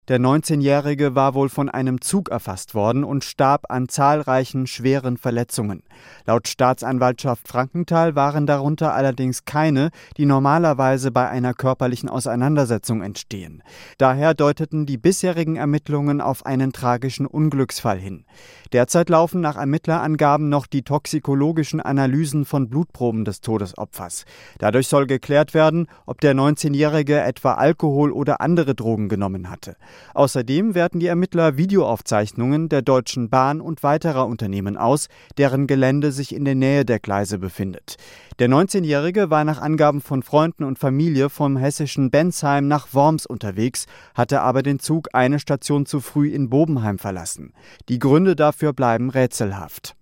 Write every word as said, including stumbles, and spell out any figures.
Der neunzehnjährige war wohl von einem Zug erfasst worden und starb an zahlreichen schweren Verletzungen. Laut Staatsanwaltschaft Frankenthal waren darunter allerdings keine, die normalerweise bei einer körperlichen Auseinandersetzung entstehen. Daher deuteten die bisherigen Ermittlungen auf einen tragischen Unglücksfall hin. Derzeit laufen nach Ermittlerangaben noch die toxikologischen Analysen von Blutproben des Todesopfers. Dadurch soll geklärt werden, ob der neunzehnjährige etwa Alkohol oder andere Drogen genommen hatte. Außerdem werten die Ermittler Videoaufzeichnungen der Deutschen Bahn und weiterer Unternehmen aus, deren Gelände sich in der Nähe der Gleise befindet. Der neunzehnjährige war nach Angaben von Freunden und Familie vom hessischen Bensheim nach Worms unterwegs, hatte aber den Zug eine Station zu früh in Bobenheim verlassen. Die Gründe dafür bleiben rätselhaft.